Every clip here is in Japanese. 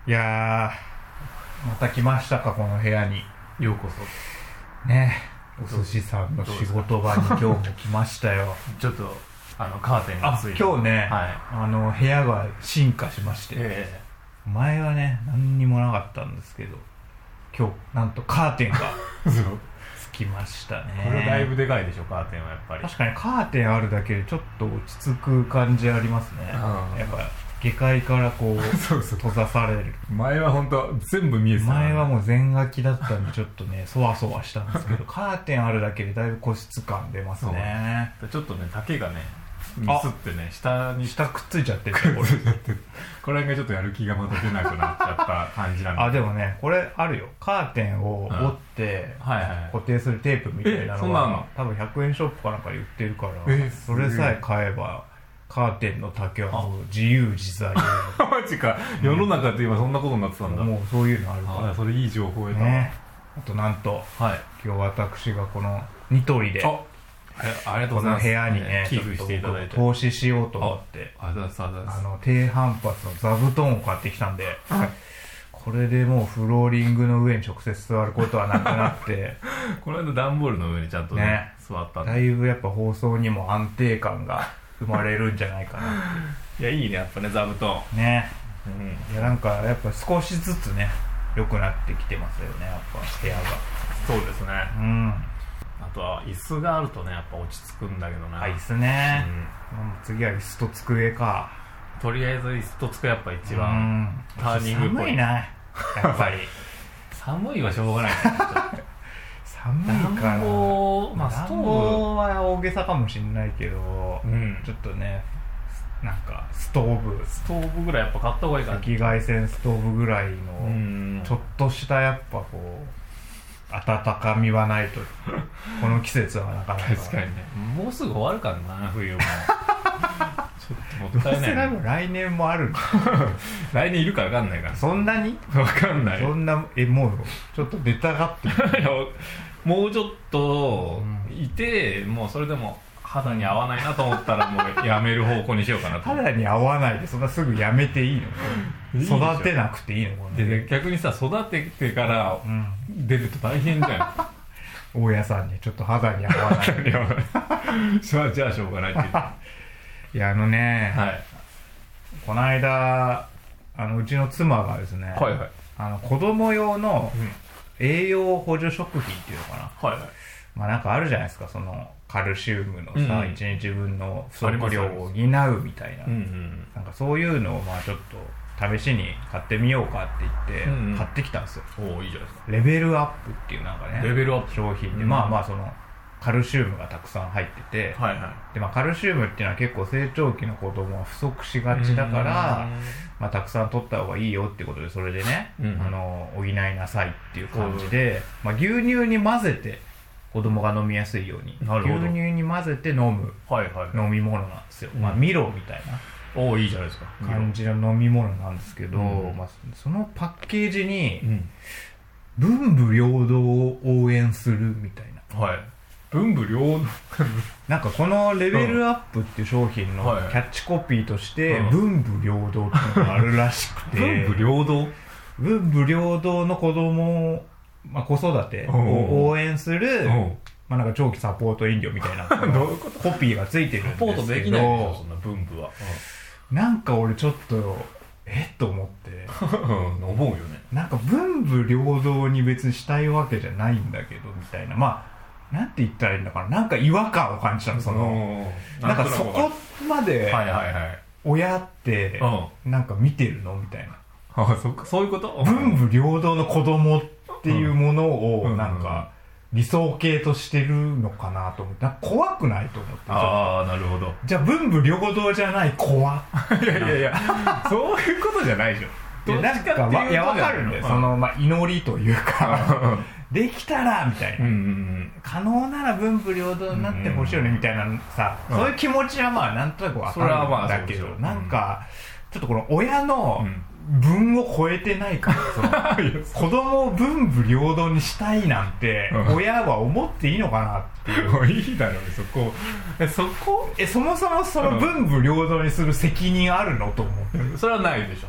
いやー、また来ましたか、この部屋に。 ようこそ。 ね、お寿司さんの仕事場に今日も来ましたよ。 ちょっとカーテンがついて、 今日ね、 はい、 部屋が進化しまして、前はね何にもなかったんですけど、今日なんとカーテンがつきましたね。 これだいぶでかいでしょ、カーテンは。やっぱり確かにカーテンあるだけでちょっと落ち着く感じありますね。やっぱ下界からこうそう閉ざされる。 前は本当全部見えてた、 前はもう全書きだったんでちょっとねそわそわしたんですけどカーテンあるだけでだいぶ個室感出ますね。 ちょっとね丈がねミスってね下くっついちゃってる。 これがちょっとやる気がまた出なくなっちゃった感じなんで。 でもねこれあるよ。カーテンを折って固定するテープみたいなのが多分100円ショップかなんかで売ってるから、それさえ買えばカーテンの丈はもう自由自在でマジか、世の中って今そんなことになってたんだ。 もうそういうのあるから。 それいい情報得たね。あとなんと、今日私がこのニトリでありがとうございます。 この部屋にね寄付していただいて投資しようと思って低反発の座布団を買ってきたんで、これでもうフローリングの上に直接座ることはなくなってこの間段ボールの上にちゃんとね座ったんで、 だいぶやっぱ放送にも安定感が生まれるんじゃないかな。 いやいいね、やっぱね座布団ね、いやなんかやっぱ少しずつね良くなってきてますよね、やっぱ部屋が。 そうですね。あとは椅子があるとねやっぱ落ち着くんだけどな。 椅子ね、次は椅子と机か。 とりあえず椅子と机やっぱ一番ターニングポイント。 寒いなやっぱり寒いはしょうがない寒いから。 暖房、 暖房は大げさかもしれないけど、ちょっとねなんかストーブぐらいやっぱ買った方がいいから。 赤外線ストーブぐらいのちょっとしたやっぱこう温かみはないとこの季節はなかなか。 確かにね、もうすぐ終わるからな冬もちょっともったいない。 どうせ来年もあるんだ来年いるか分かんないから。 そんなに分かんない。 そんなもうちょっと出たがってもうちょっといて、もうそれでも肌に合わないなと思ったらもうやめる方向にしようかなと。 肌に合わないでそんなすぐやめていいの？育てなくていいの？ で逆にさ、育ててから出ると大変じゃん。 大家さんにちょっと肌に合わないじゃあしょうがないって言っていやこの間うちの妻がですね、子供用の栄養補助食品っていうのかな、まあなんかあるじゃないですか、そのカルシウムのさ、1日分の不足量を補うみたいな、なんかそういうのをまあちょっと試しに買ってみようかって言って買ってきたんですよ。 いいじゃないですか。 レベルアップっていうなんかね、 レベルアップ商品で、まあそのカルシウムがたくさん入ってて、でまあカルシウムっていうのは結構成長期の子供は不足しがちだから、まあたくさん取った方がいいよってことで、それでね補いなさいっていう感じで、まあ牛乳に混ぜて子供が飲みやすいように牛乳に混ぜて飲む飲み物なんですよ。まあミロみたいな、 いいじゃないですか、 感じの飲み物なんですけど、まあそのパッケージに文武両道を応援するみたいな、 文武両道なんかこのレベルアップっていう商品のキャッチコピーとして文武両道っていうのがあるらしくて文武両道、 文武両道の子供を、まあ、子育てを応援する、まあ、なんか長期サポート飲料みたいなコピーがついてるんですけど、 サポートできないでしょそんな文武は。 なんか俺ちょっとと思って思うよね。 なんか文武両道に別にしたいわけじゃないんだけどみたいな、まあなんて言ったらいいんだかな、なんか違和感を感じたの。そのなんかそこまで親ってなんか見てるのみたいな、 そういうこと。 文武両道の子供っていうものをなんか理想形としてるのかなと思って、怖くないと思って。 なるほど。 じゃあ文武両道じゃない怖いやそういうことじゃないでしょ。 なんか分かるんで、そのまあ祈りというかできたらみたいな、可能なら文武両道になってほしいよねみたいなさ、そういう気持ちはまあなんとなく分かるんだけど、なんかちょっとこの親の文を超えてないから子供を文武両道にしたいなんて親は思っていいのかなっていういいだろうね、 そもそもその文武両道にする責任あるのと思って。 それはないでしょ。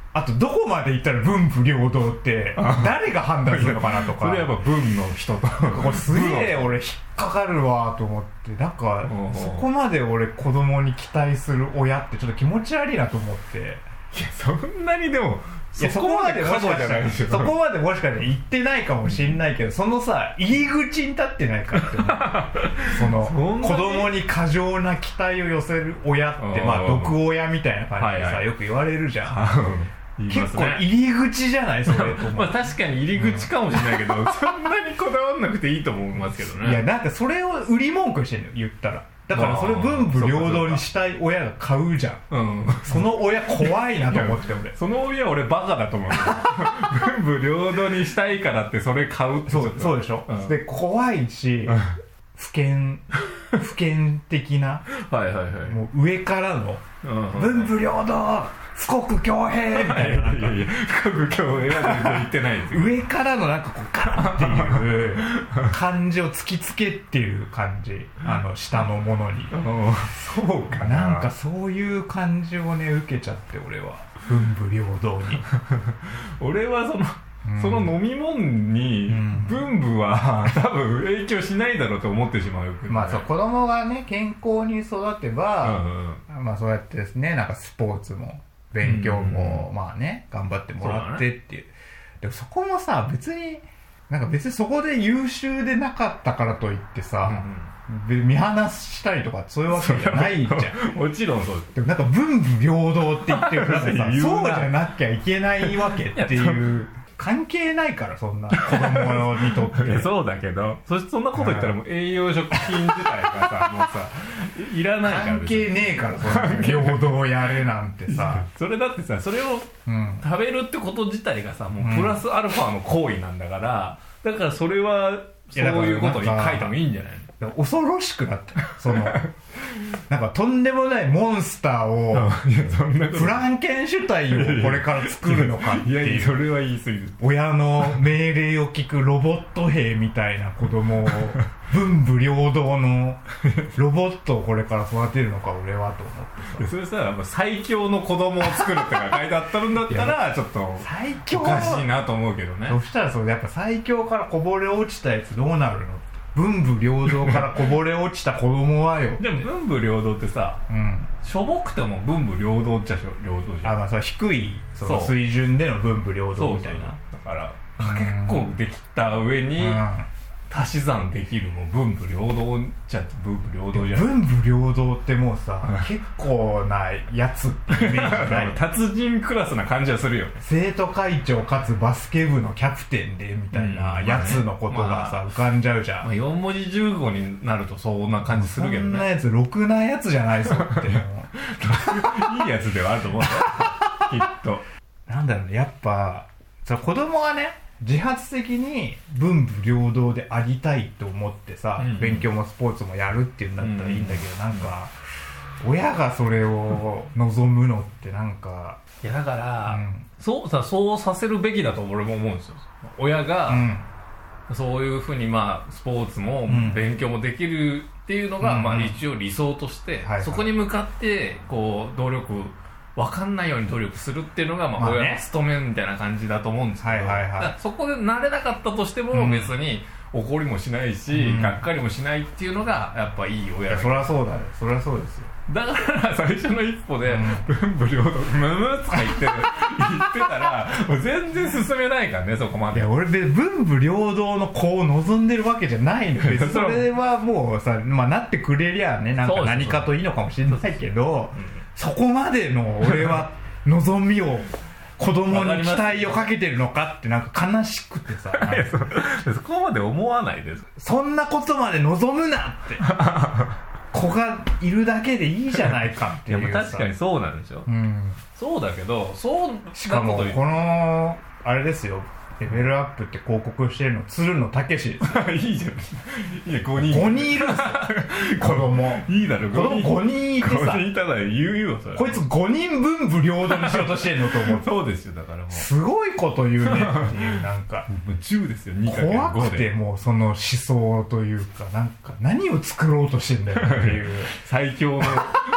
あとどこまで行ったら文武両道って誰が判断するのかなとかそれやっぱ文の人とこれすげえ俺引っかかるわと思って、なんかそこまで俺子供に期待する親ってちょっと気持ち悪いなと思って。 いやそんなにでもそこまでもしかしたらそこまでもしかしたら言ってないかもしんないけど、そのさ入り口に立ってないかって思うその子供に過剰な期待を寄せる親ってまあ毒親みたいな感じでさ、はいはい、よく言われるじゃん結構入り口じゃないそれと思うまあ確かに入り口かもしれないけど、そんなにこだわんなくていいと思いますけどね。 いやなんかそれを売り文句してんの言ったら、だからそれ文武両道にしたい親が買うじゃん、うん、その親怖いなと思って俺その親俺バカだと思う文武両道にしたいからってそれ買うってそうでしょ、うん、で怖いし不賢的なはいはいはい、 もう上からの文武両道富国強兵みたいな、いや富国強兵は言ってないですよ上からのなんかこうガラっていう感じを突きつけっていう感じ、下のものにそうかな、 なんかそういう感じをね受けちゃって、俺は文武両道に俺はその飲み物に文武は多分影響しないだろうと思ってしまうよ、ね、 まあそう子供がね健康に育てば、まあそうやってですね、なんかスポーツも勉強もまあね頑張ってもらってっていう、でもそこもさ別にそこで優秀でなかったからといってさ、見放したりとかそういうわけじゃないじゃんもちろんそうです。 でもなんか文武両道って言ってるからさそうじゃなきゃいけないわけっていう関係ないから、そんな子供にとってそうだけど、そんなこと言ったらもう栄養食品自体がさもうさいらないから、 関係ねえからそんな平等やれなんてさそれだってさ、それを食べるってこと自体がさもうプラスアルファの行為なんだから、だからそれはそういうことに書いてもいいんじゃないの。 恐ろしくなってなんかとんでもないモンスターをフランケンシュタインをこれから作るのかっていう、 いやそれは言い過ぎる。 親の命令を聞くロボット兵みたいな子供を文武両道のロボットをこれから育てるのか俺はと思ってさ、それさ最強の子供を作るって書いてあったんだったらちょっと最強おかしいなと思うけどね。 そしたらそれやっぱ最強からこぼれ落ちたやつどうなるの、文武両道からこぼれ落ちた子供はよでも文武両道ってさ、しょぼくても文武両道っちゃ両道じゃん。 まあそれ低いその水準での文武両道みたいな。 だから結構できた上に足し算できるもう文武両道じゃ文武両道じゃん。 文武両道ってもうさ結構なやつってイメージない達人クラスな感じはするよね。 生徒会長かつバスケ部のキャプテンでみたいなやつのことがさ、浮かんじゃうじゃん、 4文字熟語になるとそんな感じするけどね。 そんなやつろくなやつじゃないぞっていいやつではあると思うんだよきっと。 なんだろうね、やっぱ子供がね自発的に文武両道でありたいと思ってさ、勉強もスポーツもやるっていうんだったらいいんだけど、なんか親がそれを望むのってなんか、 いやだから、そうさせるべきだと俺も思うんですよ。親が、そういうふうにまあスポーツも勉強もできるっていうのが、まあ一応理想として、そこに向かってこう努力分かんないように努力するっていうのがまあ親の務めみたいな感じだと思うんですけど、そこで慣れなかったとしても別に怒りもしないし、がっかりもしないっていうのがやっぱいい親。 そりゃそうだね、そりゃそうですよ。 だから最初の一歩で文武両道ムムとか言ってたらもう全然進めないからね、そこまで。 いや俺文武両道の子を望んでるわけじゃないのよそれはもうさ、まあ、なってくれりゃね、なんか何かといいのかもしれないけど、そこまでの俺は望みを子供に期待をかけてるのかってなんか悲しくてさそこまで思わないです。 そんなことまで望むなって子がいるだけでいいじゃないかっていうさ。 確かにそうなんですよ、そうだけどしかもこのあれですよ、レベルアップって広告してるの鶴野武史ですいいじゃん。いや5 人いるんですよ子供いいだろ、 子供5人いてさ、 5人いたら言うよそれ。 こいつ5人文武両道にしようとしてんのと思うそうですよ、だからもうすごいこと言うねっていうなんかもう10ですよ、2×5 で怖くて、もうその思想というかなんか何を作ろうとしてんだよっていう最強の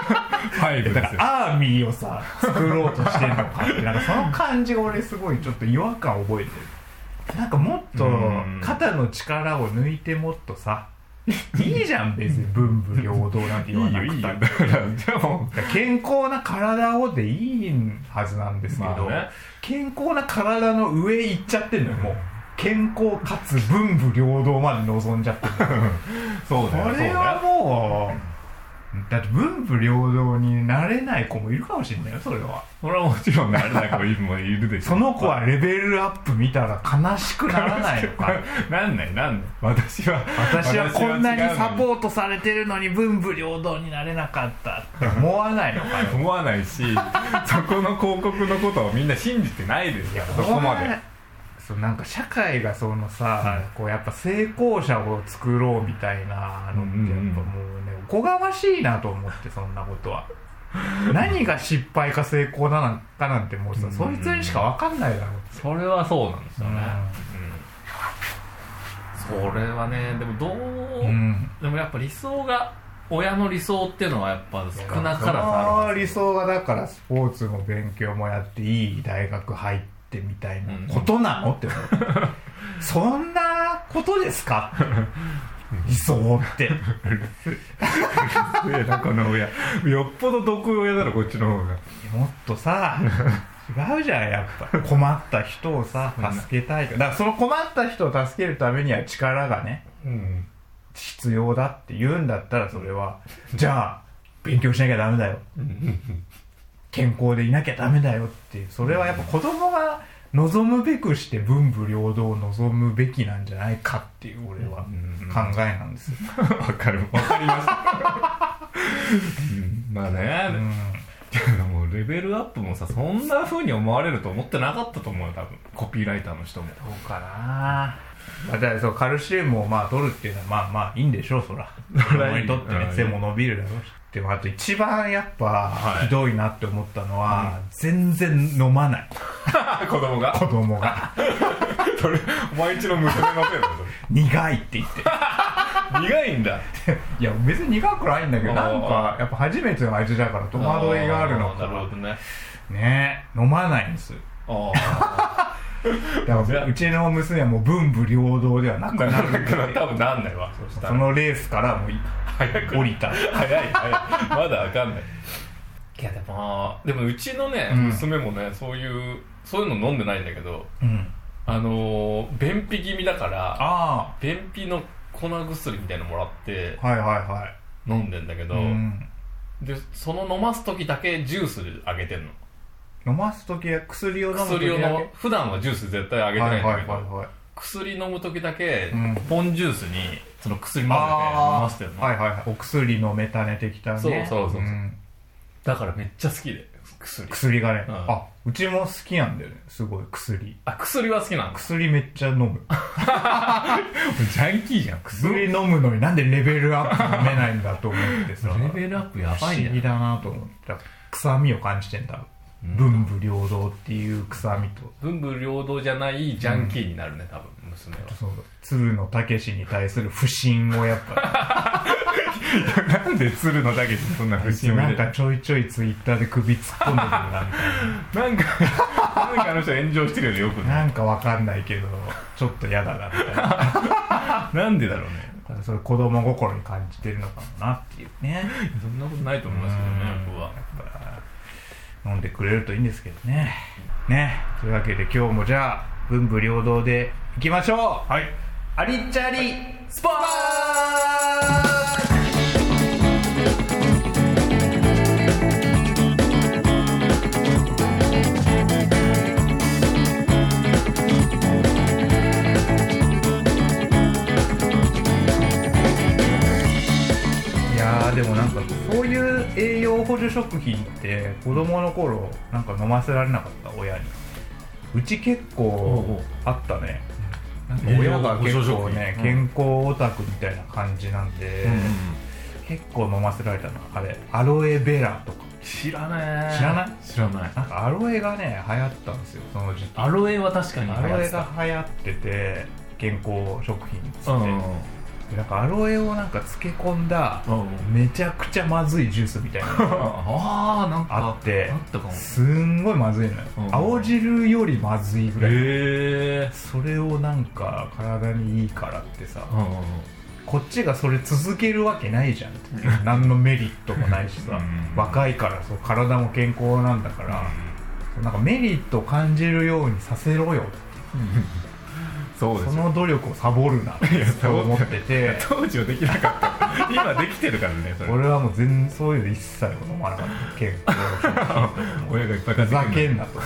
5 だからアーミーをさ作ろうとしてんのかってなんかその感じが俺すごいちょっと違和感覚えてる。なんかもっと肩の力を抜いてもっとさいいじゃん別に文武両道なんて言わなくたって。だからでも健康な体をでいいはずなんですけど、ね、健康な体の上行っちゃってんのよもう。健康かつ文武両道まで望んじゃってるそうだよ。 これはもうだって文武両道になれない子もいるかもしれないよそれは。 それはもちろんなれない子もいるでしょ。 その子はレベルアップ見たら悲しくならないのかなんない私はこんなにサポートされてるのに文武両道になれなかったって思わないのかよ思わないしそこの広告のことをみんな信じてないですからそこまで。 そうなんか社会がそのさ、はい、こうやっぱ成功者を作ろうみたいなのってやっぱもうねおこがましいなと思ってそんなことは何が失敗か成功なのかなんてもうさ、そいつにしか分かんないだろう。 それはそうなんですよね、それはねでもでもやっぱ理想が親の理想っていうのはやっぱ少なからずある。 その理想がだからスポーツの勉強もやっていい大学入ってみたいなことなのって思うそんなことですか理想ってこの親よっぽど毒親だろこっちの方が。 もっとさ違うじゃんやっぱ困った人をさ助けたいから。だからその困った人を助けるためには力がね、必要だって言うんだったらそれはじゃあ勉強しなきゃダメだよ健康でいなきゃダメだよっていう。それはやっぱ子供が望むべくして文武両道を望むべきなんじゃないかっていう俺は考えなんですよ。 わかりましたまあね、もうレベルアップもさそんな風に思われると思ってなかったと思うよ多分コピーライターの人も。 そうかな。だからそうカルシウムをまあ取るっていうのはまあいいんでしょうそら。子供にとってね背も伸びるだろうし。でもあと一番やっぱひどいなって思ったのは、全然飲まない子供がそれお前んちの娘のせいだぞ苦いって言って苦いんだいや別に苦くないんだけどなんかやっぱ初めての味だから戸惑いがあるのかなるほどね飲まないんですだからうちの娘はもう文武両道ではなくなる多分なんないわ。 そのレースからもう降りた早いまだわかんない。いやでもうちのね、娘もねそういうの飲んでないんだけど、便秘気味だから便秘の粉薬みたいなのもらって飲んでんだけど、でその飲ます時だけジュースであげてんの。 飲ます時は薬を飲む時だけ。 普段はジュース絶対あげてないんだけど、薬飲む時だけポンジュースにその薬混ぜて飲ませてるの。 お薬のメタネ的なね。 そう、だからめっちャ好きで薬がね、うちも好きなんだよねすごい薬。 薬は好きなの。 薬めっちゃ飲むジャンキーじゃん。 薬飲むのになんでレベルアップ飲めないんだと思ってさレベルアップやばいね。 不思議だなと思った臭みを感じてんだ。文武両道っていう臭みと文武両道じゃないジャンキーになるね多分娘は。 そう鶴野武に対する不信をやっぱなんで鶴野武そんな不信をなんかちょいちょいツイッターで首突っ込んでるなみたいななんかあの人炎上してるよねよくね。 なんかわかんないけどちょっと嫌だなみたいななんでだろうね。 それ子供心に感じてるのかもなっていうね。 そんなことないと思いますけどね僕は。 飲んでくれるといいんですけどね。というわけで今日もじゃあ文武両道でいきましょう。アリッチャリスポーツ。でもなんかそういう栄養補助食品って子供の頃なんか飲ませられなかった親に。うち結構あったね。なんか親が結構ね健康オタクみたいな感じなんで、結構飲ませられたの。あれアロエベラとか知らない。 なんかアロエがね流行ったんですよその時期。 アロエは確かにアロエが流行ってて健康食品っつって、 なんかアロエをなんか漬け込んだめちゃくちゃまずいジュースみたいなのがなんかあってすんごいまずいのよ、青汁よりまずいぐらい、それをなんか体にいいからってさ、こっちがそれ続けるわけないじゃん何のメリットもないしさ若いからそう体も健康なんだから、なんかメリットを感じるようにさせろよそうです、 その努力をサボるなって思ってて当時はできなかった今できてるからねそれ。 俺はもうそういうの一切飲まなかった健康親がいっぱいふざけんなと子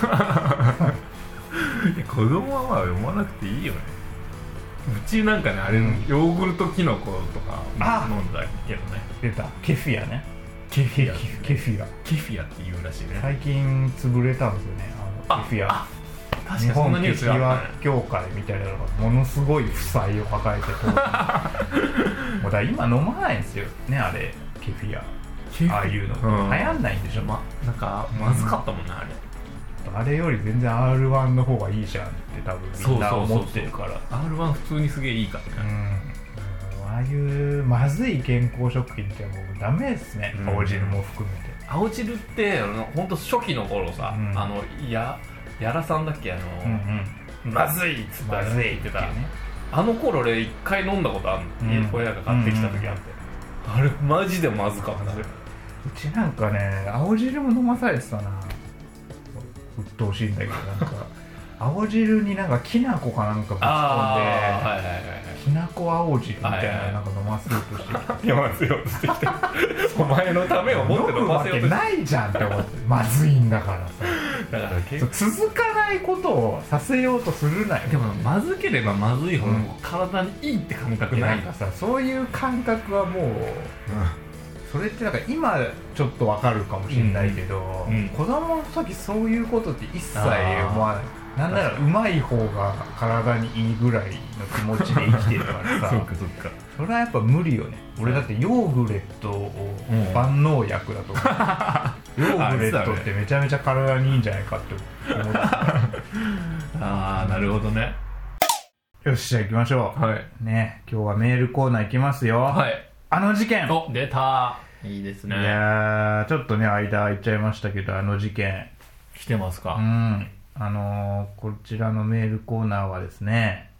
供はまあ読まなくていいよね。うちなんかねあれ、ヨーグルトキノコとか飲んだけどね。 出たケフィアね。 ケフィアっていうらしいね。 最近潰れたんですよねケフィア。日本ケフィア協会みたいなのがものすごい負債を抱えてもうだから今飲まないんですよねあれケフィア。ああいうの流行んないんでしょ。 なんかまずかったもんねあれ。 あれより全然 R1 の方がいいじゃんって多分みんな思ってるから。 R1 普通にすげえいいからね。 ああいうまずい健康食品ってもうダメですね、青汁も含めて。 青汁ってほんと初期の頃さ、やらさんだっけまずいっつったらまずいって言ってた、あの頃俺一回飲んだことあるの、親が買ってきた時あって、あれマジでまずかった。 うちなんかね青汁も飲まされてたな。鬱陶しいんだけどなんか青汁になんかきな粉かなんかぶち込んできな粉青汁みたいななんか飲ませようとして飲ませようとしてきたお前のためを思って飲ませようとして飲むわけないじゃんって思ってまずいんだからさだから続かないことをさせようとするなよ。 でもまずければまずいほど体にいいって感覚ない。 なんかさそういう感覚はもう、それってなんか今ちょっとわかるかもしれないけど、子供の時そういうことって一切思わない。なんならうまい方が体にいいぐらいの気持ちで生きてるからさそっかそっか。 それはやっぱ無理よね。俺だってヨーグレットを万能薬だと思う、ヨーグレットってめちゃめちゃ体にいいんじゃないかって思ってああなるほどね。 よしじゃあ行きましょう、ね。今日はメールコーナー行きますよ。あの事件。 出た。いいですね。 いやちょっとね間空いちゃいましたけどあの事件来てますか。 こちらのメールコーナーはですね、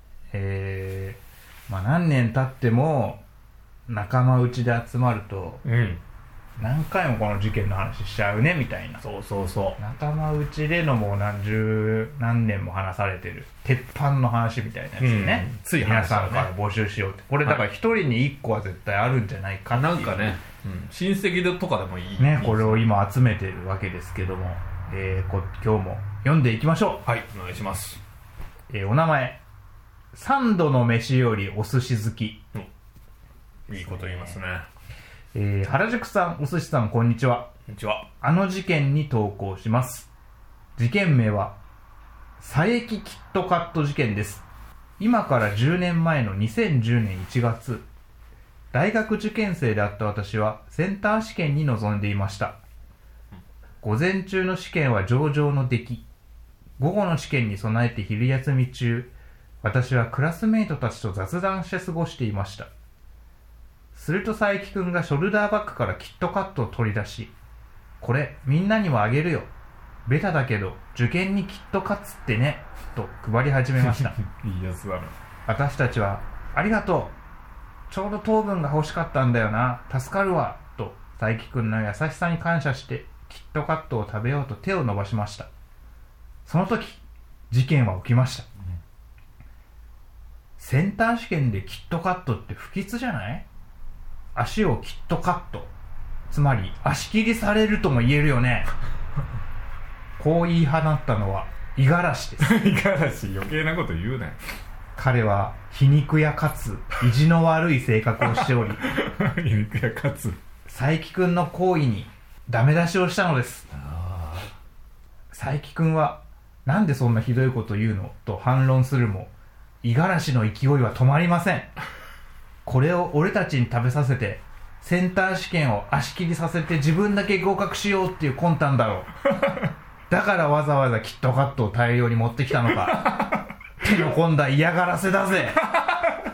何年経っても仲間内で集まると、何回もこの事件の話しちゃうねみたいな。 そう仲間内でのもう何年も話されてる鉄板の話みたいなやつね、つい皆さんから募集しようって。これだから一人に一個は絶対あるんじゃないかっていう、 なんかね、親戚とかでもいいね。これを今集めてるわけですけども、今日も読んでいきましょう。はい、お願いします。 お名前3度の飯よりお寿司好き、 いいこと言いますね。 原宿さんお寿司さんこんにちは。 こんにちは。 あの事件に投稿します。事件名は佐伯キットカット事件です。今から10年前の2010年1月、大学受験生であった私はセンター試験に臨んでいました。午前中の試験は上々の出来。午後の試験に備えて昼休み中、私はクラスメイトたちと雑談して過ごしていました。すると佐伯くんがショルダーバッグからキットカットを取り出し、これみんなにもあげるよ。ベタだけど受験にキットカツってね、と配り始めました。 いいやつだな。 私たちは、ありがとう。ちょうど糖分が欲しかったんだよな。助かるわ。と佐伯くんの優しさに感謝して、キットカットを食べようと手を伸ばしました。その時、事件は起きました。センター試験でキットカットって不吉じゃない？足をキットカット。つまり、足切りされるとも言えるよね。こう言い放ったのは、五十嵐です。 五十嵐、余計なこと言うなよ。 彼は、皮肉やかつ、意地の悪い性格をしており、 皮肉やかつ。 佐伯くんの行為に、ダメ出しをしたのです。佐伯くんは、なんでそんなひどいこと言うのと反論するも、五十嵐の勢いは止まりません。これを俺たちに食べさせて、センター試験を足切りさせて自分だけ合格しようっていう魂胆だろう。だからわざわざキットカットを大量に持ってきたのか。手の込んだ嫌がらせだぜ。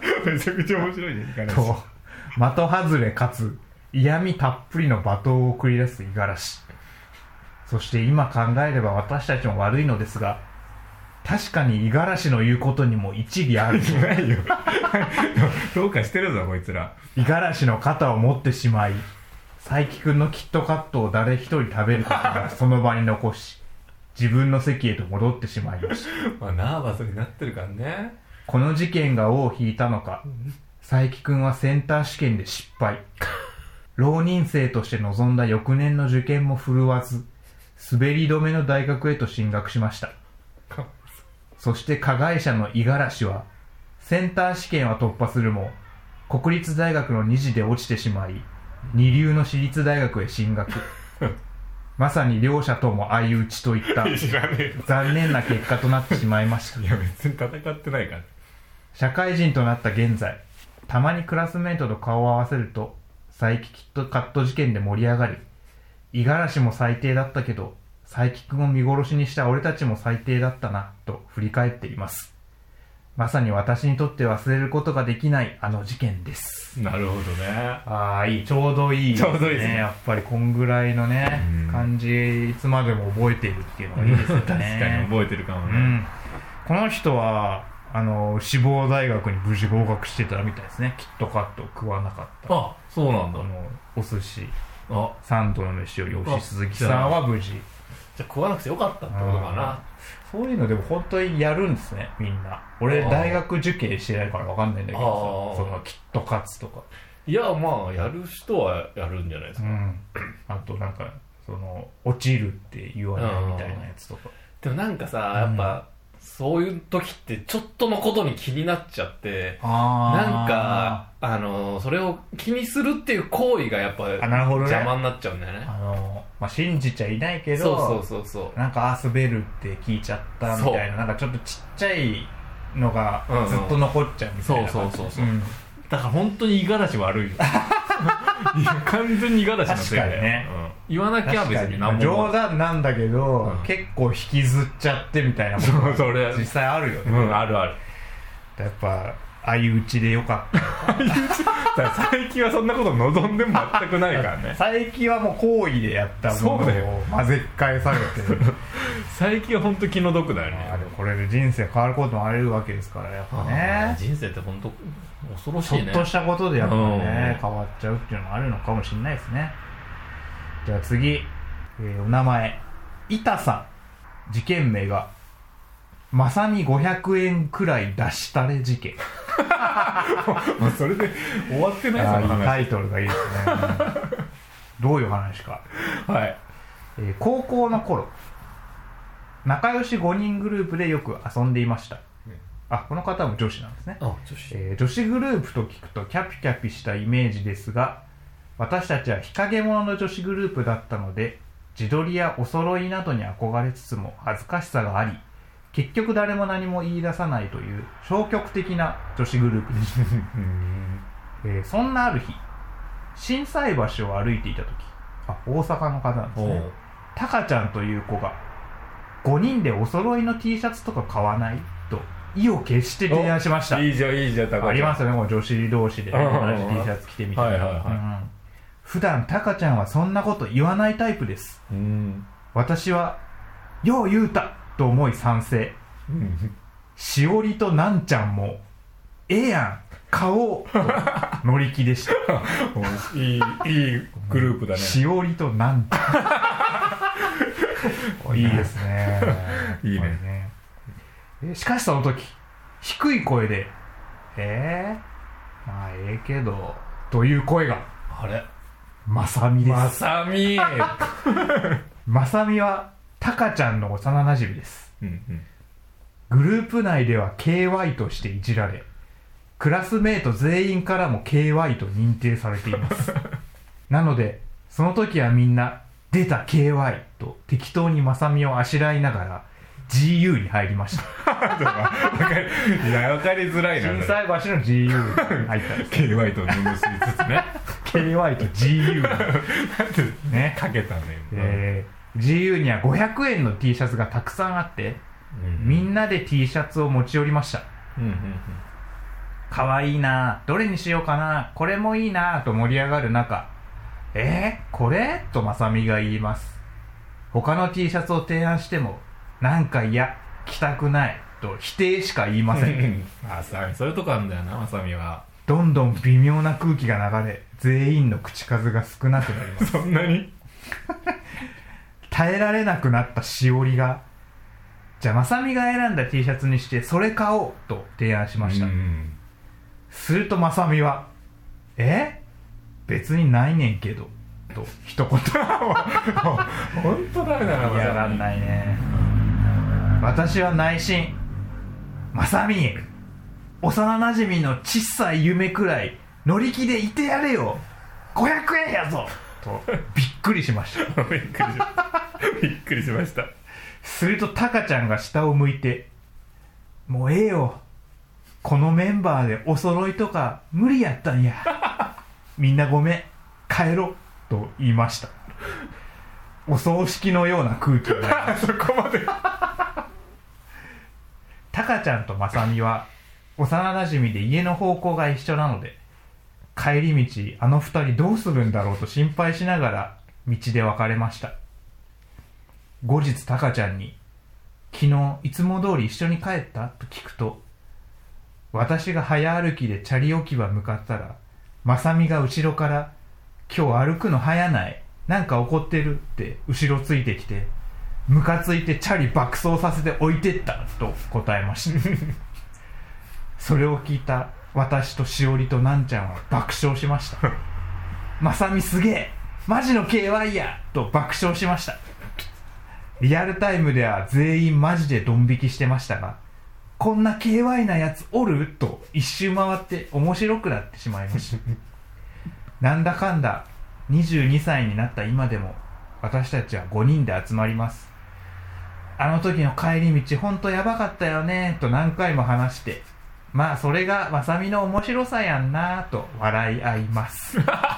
めちゃくちゃ面白いね、五十嵐。 と、的外れかつ嫌味たっぷりの罵倒を繰り出す五十嵐。そして今考えれば私たちも悪いのですが、確かに五十嵐の言うことにも一理ある。 ないよ。どうかしてるぞ、こいつら。 五十嵐の肩を持ってしまい、佐伯くんのキットカットを誰一人食べることがその場に残し、自分の席へと戻ってしまいました。 まあ、ナーバスになってるからね。 この事件が尾を引いたのか、佐伯くんはセンター試験で失敗。浪人生として臨んだ翌年の受験も振るわず、滑り止めの大学へと進学しました。そして加害者の五十嵐は、センター試験は突破するも、国立大学の二次で落ちてしまい、二流の私立大学へ進学。まさに両者とも相打ちといった残念な結果となってしまいました。 いや別に戦ってないから。 社会人となった現在、たまにクラスメートと顔を合わせると、佐伯キットカット事件で盛り上がり、五十嵐も最低だったけど、佐伯くんを見殺しにした俺たちも最低だったなと振り返っています。まさに私にとって忘れることができないあの事件です。 なるほどね。 ああ、いい、ちょうどいいですね。 ちょうどいいですね。 やっぱりこんぐらいのね、感じいつまでも覚えているっていうのがいいですよね。 確かに覚えてるかもね。 この人は志望大学に無事合格してたみたいですね。キットカットを食わなかった。 あ、そうなんだ。 お寿司三度の飯より吉鈴木さんは無事。じゃあ食わなくてよかったってことかな。 そういうのでも本当にやるんですね、みんな。俺大学受験してないから分かんないんだけどさ、そのキットカツとか。 いや、まあやる人はやるんじゃないですか。 あとなんか落ちるって言わないみたいなやつとか。 でもなんかさ、やっぱそういう時ってちょっとのことに気になっちゃって、なんかそれを気にするっていう行為がやっぱ邪魔になっちゃうんだよね。 信じちゃいないけど、 そうなんか滑るって聞いちゃったみたいな、なんかちょっとちっちゃいのがずっと残っちゃうみたいな感じ。そうだから本当に五十嵐悪いよ。いや完全に五十嵐のせいだよね。言わなきゃ別に何も。 冗談なんだけど、結構引きずっちゃってみたいなことが実際あるよね。 あるある。 やっぱ相打ちでよかった。 佐伯はそんなこと望んでも全くないからね。 佐伯はもう好意でやったものを混ぜ返されてる。 佐伯は本当気の毒だよね。 でもこれで人生変わることもあるわけですからやっぱね。 人生って本当恐ろしいね。 ちょっとしたことでやっぱね変わっちゃうっていうのがあるのかもしれないですね。じゃあ次、お名前板さん。事件名がまさに500円くらい出したれ事件。 それで終わってない。その話。 タイトルがいいですね。どういう話か。 はい。 高校の頃仲良し5人グループでよく遊んでいました。この方も女子なんですね。女子グループと聞くとキャピキャピしたイメージですが、私たちは日陰者の女子グループだったので、自撮りやお揃いなどに憧れつつも恥ずかしさがあり、結局誰も何も言い出さないという消極的な女子グループでした。そんなある日、心斎橋を歩いていた時、大阪の方なんですね。タカちゃんという子が5人でお揃いの T シャツとか買わないと意を決して提案しました。 いいじゃんいいじゃん。 ありますよね、もう女子同士で、同じ T シャツ着てみたいな。普段タカちゃんはそんなこと言わないタイプです。私はよう言うたと思い賛成。しおりとなんちゃんもええやん買おうと乗り気でした。 いいグループだね。 しおりとなんちゃんいいですね。 いいね。 しかしその時低い声でまあええけどという声が。 あれまさみです。 まさみまさみはタカちゃんの幼馴染です。グループ内では KY としていじられ、クラスメート全員からも KY と認定されています。なのでその時はみんな出た KY と適当にまさみをあしらいながら GU に入りました。 分かりづらいな。 心斎橋の GU に入ったんです。 KY と結びつつね。 KY と GU ねかけたね。 GU には500円の T シャツがたくさんあって、みんなで T シャツを持ち寄りました。 かわいいな、どれにしようかな、これもいいなと盛り上がる中、これとまさみが言います。他の T シャツを提案しても、なんか嫌、着たくないと否定しか言いません。 まさみそういうとこあるんだよな、まさみは。 どんどん微妙な空気が流れ、全員の口数が少なくなります。 そんなに耐えられなくなったしおりが、じゃあまさみが選んだ T シャツにしてそれ買おうと提案しました。するとまさみは、別にないねんけどと一言。 本当ダメだな、 やらんないね。私は内心、まさみ、幼なじみの小さい夢くらい乗り気でいてやれよ、500円やぞとびっくりしました。 びっくりしました。 するとタカちゃんが下を向いて、もうええよ、このメンバーでお揃いとか無理やったんや、みんなごめん、帰ろうと言いました。お葬式のような空気になりました。 そこまで。 タカちゃんとマサミは幼なじみで家の方向が一緒なので、帰り道あの二人どうするんだろうと心配しながら道で別れました。後日タカちゃんに、昨日いつも通り一緒に帰ったと聞くと、私が早歩きでチャリ置き場向かったら、マサミが後ろから、今日歩くの早ない、なんか怒ってるって後ろついてきて、ムカついてチャリ爆走させて置いてったと答えました。それを聞いた私としおりとなんちゃんは爆笑しました。マサミすげえ、マジの KY やと爆笑しました。リアルタイムでは全員マジでドン引きしてましたが、こんな KY なやつおると一周回って面白くなってしまいました。なんだかんだ22歳になった今でも私たちは5人で集まります。あの時の帰り道ほんとやばかったよねと何回も話して、まあそれがまさみの面白さやんなと笑い合います。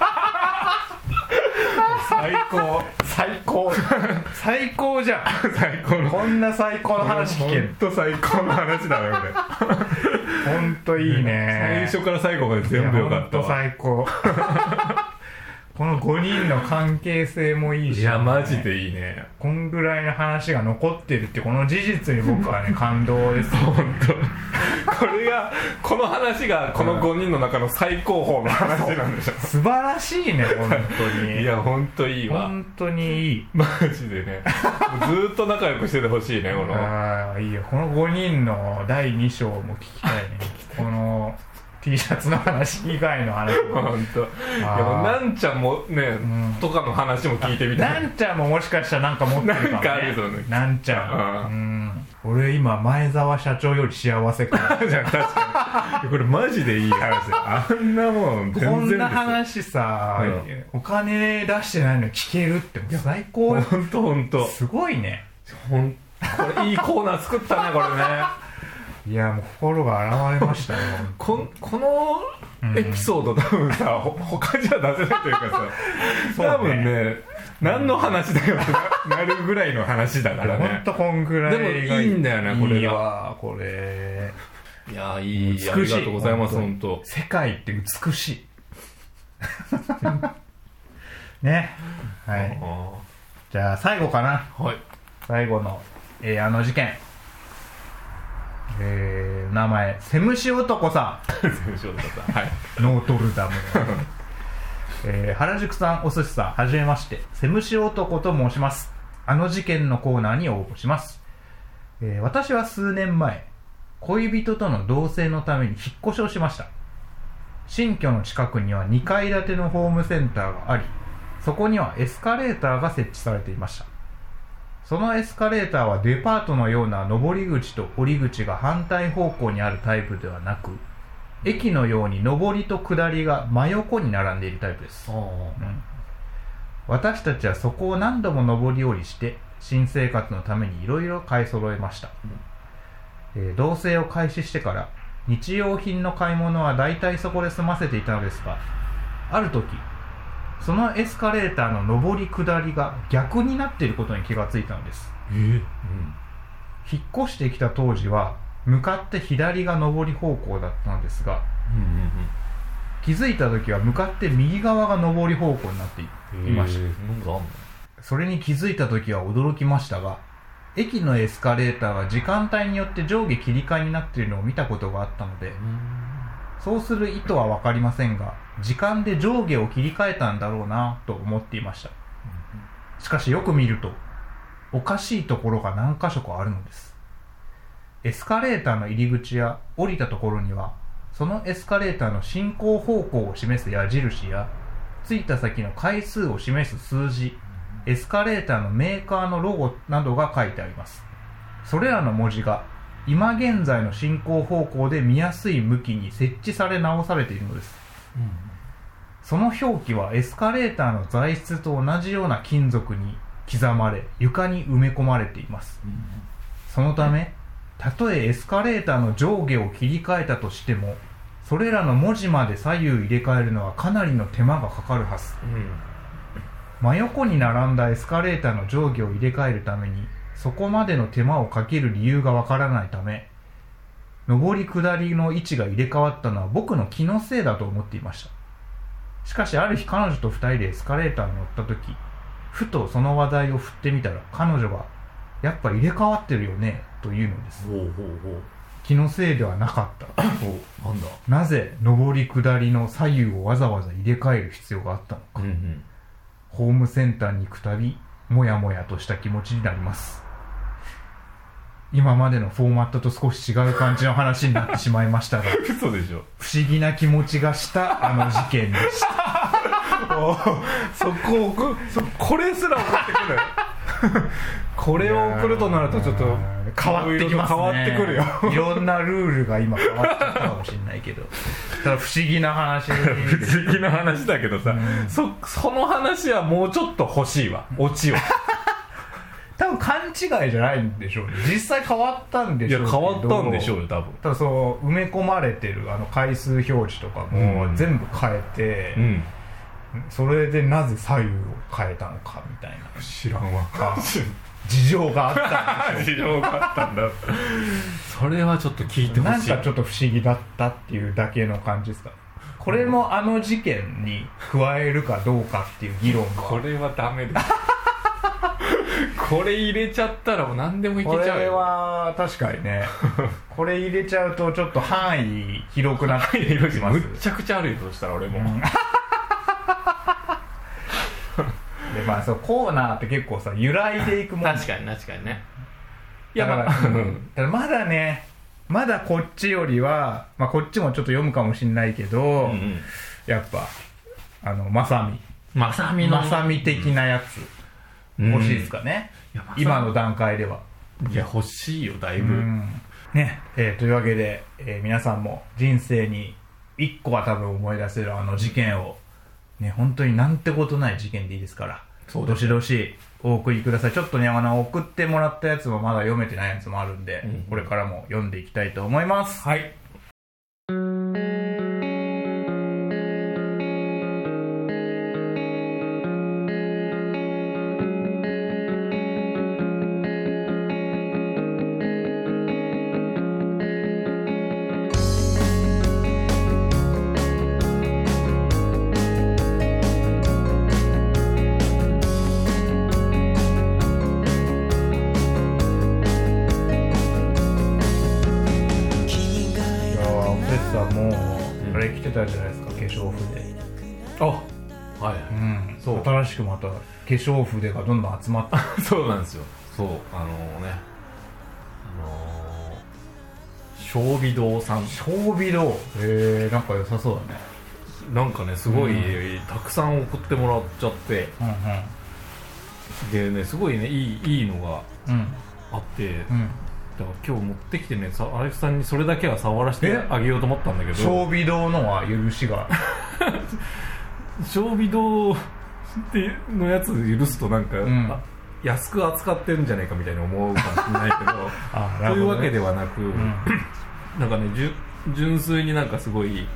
最高最高じゃん。 最高のこんな最高の話聞ける。 ほんと最高の話だねこれ。ほんといいね。 最初から最後まで全部よかったわ。 ほんと最高。この5人の関係性もいいし、ね、 いやマジでいいね。 こんぐらいの話が残ってるってこの事実に僕はね感動です。 本当。この話がこの5人の中の最高峰の話なんでしょ。 素晴らしいね本当に。 いや本当いいわ。 本当にいい。 マジでね。ずっと仲良くしててほしいねこの。 ああいいよ。この5人の第2章も聞きたいね。この。T シャツの話以外の話も本当。いやもうなんちゃんもね、とかの話も聞いてみたい。 なんちゃんももしかしたらなんか持ってるかもね。 なんかあるぞね。 なんちゃん。俺今前澤社長より幸せかも。 じゃ確かに。これマジでいい話。あんなもん全然。 こんな話さ、お金出してないのに聞けるって最高よ。 本当。すごいね。 これいいコーナー作ったねこれね。 いやもう心が現れましたよ。 このエピソード多分さ、他じゃ出せないというかさ、多分ね何の話だよってなるぐらいの話だからね。 ほんとこんぐらいでもいいんだよねこれが。 いいわこれ。 いやいい。美しい。ありがとうございます本当。 世界って美しい。ね。はい。じゃあ最後かな。 はい。 最後のあの事件。名前セムシ男さん。 セムシ男さん。はい。 ノートルダムの、原宿さん、お寿司さん、はじめまして、セムシ男と申します。あの事件のコーナーに応募します。私は数年前、恋人との同棲のために引っ越しをしました。新居の近くには2階建てのホームセンターがあり、そこにはエスカレーターが設置されていました。そのエスカレーターはデパートのような上り口と降り口が反対方向にあるタイプではなく、駅のように上りと下りが真横に並んでいるタイプです。私たちはそこを何度も上り下りして新生活のためにいろいろ買い揃えました。同棲を開始してから日用品の買い物はだいたいそこで済ませていたのですが、ある時そのエスカレーターの上り下りが逆になっていることに気がついたのです。引っ越してきた当時は向かって左が上り方向だったのですが、 気づいた時は向かって右側が上り方向になっていました。 なんかあんの？ それに気づいた時は驚きましたが、駅のエスカレーターが時間帯によって上下切り替えになっているのを見たことがあったので、そうする意図は分かりませんが、時間で上下を切り替えたんだろうなと思っていました。しかしよく見ると、おかしいところが何箇所かあるのです。エスカレーターの入り口や降りたところには、そのエスカレーターの進行方向を示す矢印や、着いた先の回数を示す数字、エスカレーターのメーカーのロゴなどが書いてあります。それらの文字が今現在の進行方向で見やすい向きに設置され直されているのです。その表記はエスカレーターの材質と同じような金属に刻まれ、床に埋め込まれています。そのため、たとえエスカレーターの上下を切り替えたとしても、それらの文字まで左右入れ替えるのはかなりの手間がかかるはず。真横に並んだエスカレーターの上下を入れ替えるために、そこまでの手間をかける理由がわからないため、上り下りの位置が入れ替わったのは僕の気のせいだと思っていました。しかしある日彼女と二人でエスカレーターに乗った時、ふとその話題を振ってみたら、彼女がやっぱ入れ替わってるよねというのです。気のせいではなかった。 なんだ。 なぜ上り下りの左右をわざわざ入れ替える必要があったのか。ホームセンターに行くたびもやもやとした気持ちになります。今までのフォーマットと少し違う感じの話になってしまいましたが嘘でしょ。 不思議な気持ちがしたあの事件でしたこれすら送ってくるこれを送るとなるとちょっと変わってきますね。 変わってくるよいろんなルールが今変わってきたかもしれないけどただ不思議な話不思議な話だけどさ、その話はもうちょっと欲しいわ、オチを多分勘違いじゃないんでしょうね。実際変わったんでしょうけど。 いや変わったんでしょうよ多分。 ただそう埋め込まれてるあの回数表示とかも全部変えて、それでなぜ左右を変えたのかみたいな。 知らんわ。 事情があったんでしょう。 事情があったんだ。それはちょっと聞いてほしい。 なんかちょっと不思議だったっていうだけの感じですか。これもあの事件に加えるかどうかっていう議論が。 これはダメです。これ入れちゃったらもう何でもいけちゃうよ。 これは確かにねこれ入れちゃうとちょっと範囲広くなってきます。 むっちゃくちゃあるよとしたら俺も、 でまあそうコーナーって結構さ揺らいでいくもん確かにね。 いやだからまだねまだこっちよりは、まあ、こっちもちょっと読むかもしれないけど、やっぱまさみ的なやつ欲しいですかね、今の段階では。 いや欲しいよだいぶ、 ねというわけで、皆さんも人生に1個は多分思い出せるあの事件をね本当になんてことない事件でいいですからどしどしお送りください。ちょっとね送ってもらったやつもまだ読めてないやつもあるんで、これからも読んでいきたいと思います。 はい。 じゃないですか、化粧筆。 そう。 新しくまた化粧筆がどんどん集まってそうなんですよ。そう小美堂さん。 小美堂なんか良さそうだね。 なんかねすごい、たくさん送ってもらっちゃって、でねすごいねいいのがあって、だから今日持ってきてねアレクさんにそれだけは触らせてあげようと思ったんだけど、 小美堂のは許しが小美堂ってのやつ許すとなんか、安く扱ってるんじゃないかみたいに思うかもしれないけどというわけではなく、なんかね純粋になんかすごい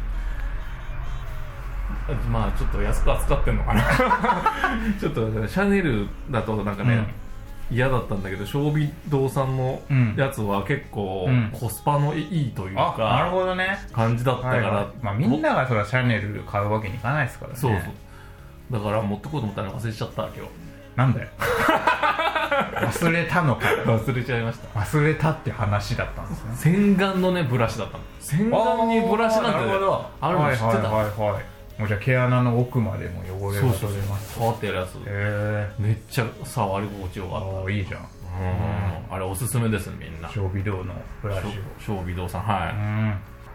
まあちょっと安く扱ってんのかなちょっとシャネルだとなんかね、 嫌だったんだけど、小美堂さんのやつは結構コスパのいいというか、 なるほどね、 感じだったから、はい、 まあ、みんながそれはシャネル買うわけにいかないですからね。 そうそう、だから持ってこうと思ったら忘れちゃった今日。 なんだよ忘れたのか。 忘れちゃいました。 忘れたって話だったんですね。 洗顔のねブラシだったの。洗顔にブラシなんてあるの知ってた？ はいはいはい。もうじゃあ毛穴の奥までも汚れが取れます。 触ってやるやつ。めっちゃ触り心地よかった。 いいじゃん。 あれおすすめですね、みんな。 小微動のブラシを。 小微動さん、はい。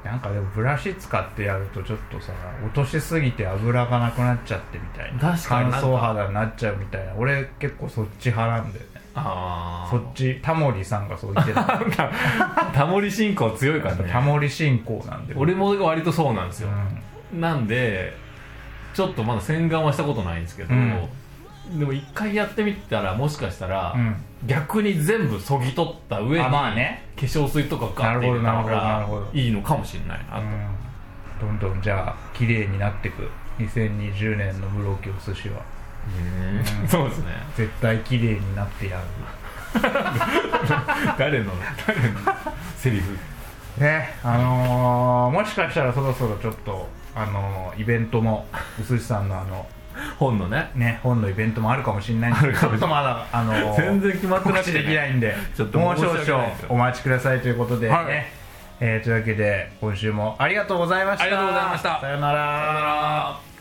なんかでもブラシ使ってやるとちょっとさ、落としすぎて油がなくなっちゃってみたいな、乾燥肌になっちゃうみたいな。俺結構そっち派なんだよね。そっち。タモリさんがそう言ってたタモリ信仰強いからね。 タモリ信仰なんで。 俺も割とそうなんですよ、なんでちょっとまだ洗顔はしたことないんですけど、でも一回やってみたらもしかしたら、逆に全部そぎ取った上に化粧水とかガッて入れた方がいいのかもしれないなと。 どんどんじゃあ綺麗になっていく2020年の室京寿司は。 そうですね、 絶対綺麗になってやる誰のセリフね。もしかしたらそろそろちょっとイベントもお寿司さんの本のね本のイベントもあるかもしれないんですけど、ちょっとまだ全然決まってなくて、 できないんで、もう少々お待ちくださいということでね。というわけで今週もありがとうございました。 ありがとうございました。 さよなら。